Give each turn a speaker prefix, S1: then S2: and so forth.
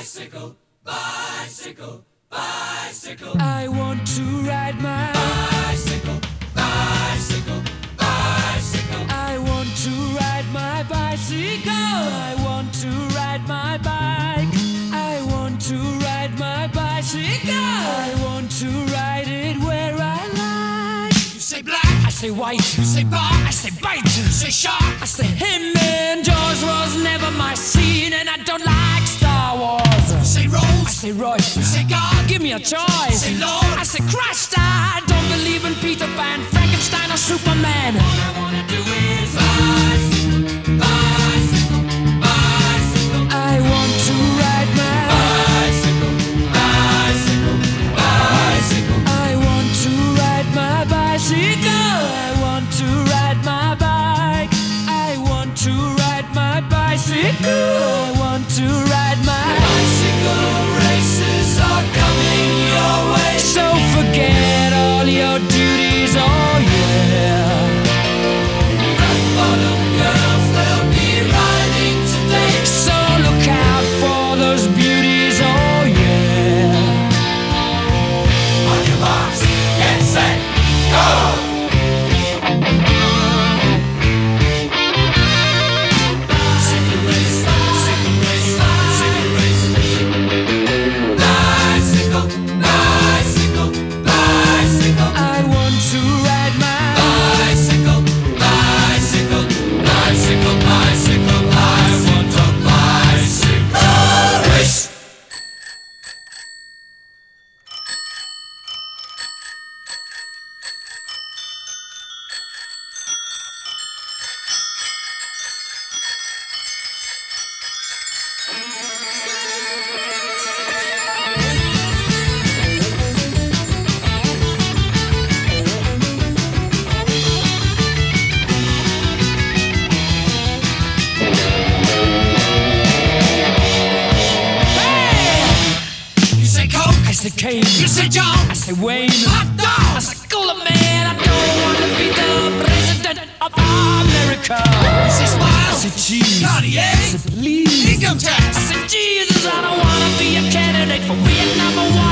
S1: Bicycle, bicycle, bicycle.
S2: I want to ride my
S1: bicycle, bicycle, bicycle.
S2: I want to ride my bicycle. I want to ride my bike. I want to ride my bicycle. I want to ride it where I like.
S1: You say black,
S2: I say white.
S1: you say bar,
S2: I say bite.
S1: you say shark.
S2: I say him and Jaws was never my scene, and I don't like Star Wars.
S1: You say
S2: I
S1: Rose,
S2: say Royce.
S1: you say God,
S2: Give me a choice.
S1: say Lord.
S2: I say Christ. I don't believe in Peter Pan, Frankenstein, or Superman.
S1: All I wanna do is bicycle, bicycle, bicycle.
S2: I want to ride my
S1: Bicycle, bicycle, bicycle.
S2: I want to ride my bicycle. I want to ride my bike. I want to ride my bicycle. I want to ride my
S1: Bicycle races are coming your way.
S2: So forget all your duties, oh yeah.
S1: Fat bottom girls, they'll be riding today.
S2: So look out for those beauties, oh yeah.
S1: On your marks, get set, go! Bicycle race, bicycle race, bicycle race. Bicycle, bicycle, bicycle.
S2: I want to ride my
S1: Bicycle, bicycle, bicycle, bicycle. I want a bicycle race. You say Coke,
S2: I say Kane.
S1: you say John,
S2: I say Wayne.
S1: hot
S2: I
S1: dog.
S2: say cooler man. I don't want to be the president of America.
S1: You say
S2: I
S1: Smile,
S2: say cheese. I
S1: Cartier,
S2: say please.
S1: income
S2: I
S1: tax.
S2: said, Jesus, I don't wanna be a candidate for Vietnam or